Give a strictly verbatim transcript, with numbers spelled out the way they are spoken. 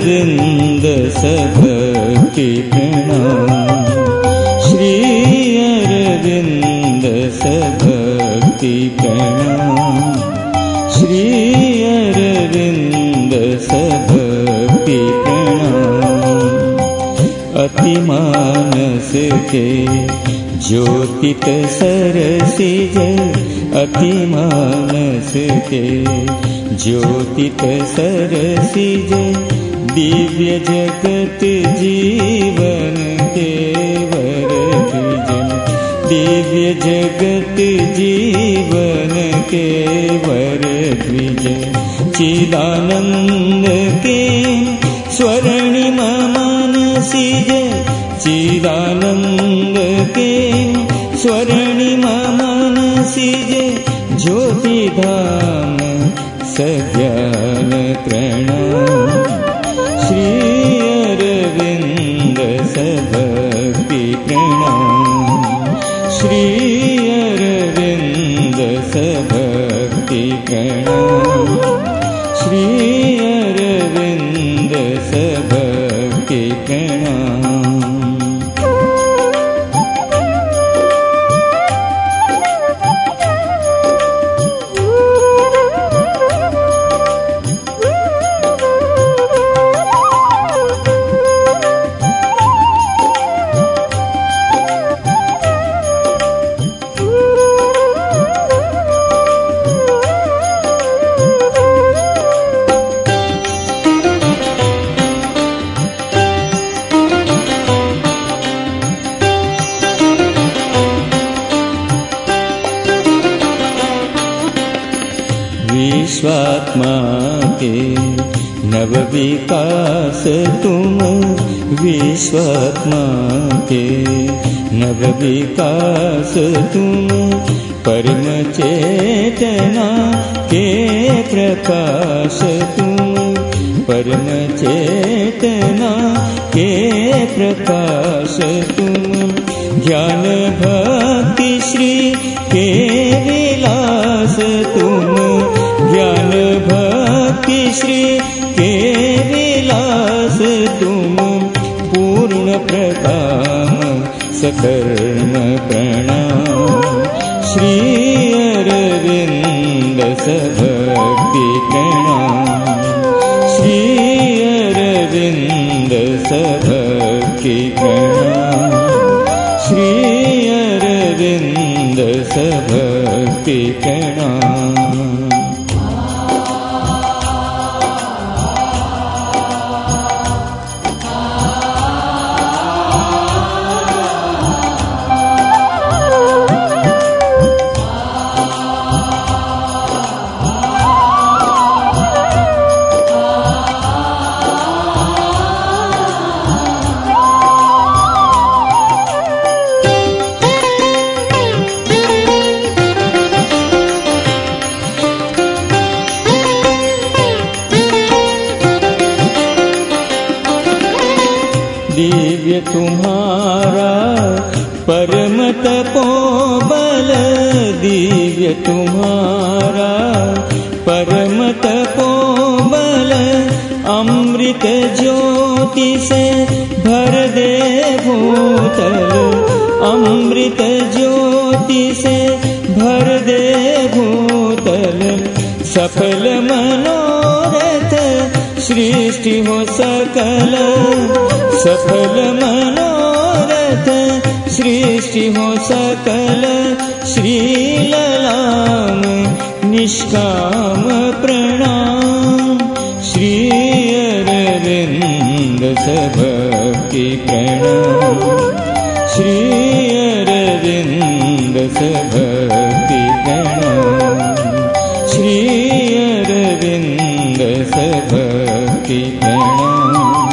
अरविंद सभक्ति प्रणाम, श्री अरविंद सभक्ति प्रणाम, श्री अरविंद सभक्ति प्रणाम। अति मानस के ज्योतित सरसिज, अति मानस के ज्योतित सरसिज, दिव्य जगत जीवन के वर द्विज, दिव्य जगत जीवन के वर द्विज। चिदानंद के स्वर्णिम मानसिज, चिदानंद के स्वर्णिम मानसिज, ज्योति धाम सज्ञान प्रणाम, श्री अरविंद सभक्ति प्रणाम, श्री अरविंद सभक्ति प्रणाम, श्री अरविंद सभक्ति प्रणाम। विश्वात्मा के नव विकास तुम, विश्वात्मा के नव विकास तुम, परम चेतना के प्रकाश तुम, परम चेतना के प्रकाश तुम। ज्ञान भक्ति श्री के विलास तुम, ज्ञान भक्ति श्री के विलास तुम। पूर्ण प्रकाम सकर्म प्रणाम, श्री अरविंद सभक्ति प्रणाम, श्री अरविंद सभक्ति प्रणाम, श्री अरविंद सभक्ति प्रणाम। दिव्य तुम्हारा परम तपोबल, दिव्य तुम्हारा परम तपोबल। अमृत ज्योति से भर दे भूतल, अमृत ज्योति से भर दे भूतल। सफल मनोरथ सृष्टि हो सकल, सफल मनोरथ सृष्टि हो सकल। श्री ललाम निष्काम प्रणाम, श्री अरविंद सभक्ति प्रणाम, श्री अरविंद सभक्ति प्रणाम, श्री अरविंद सभक्ति प्रणाम,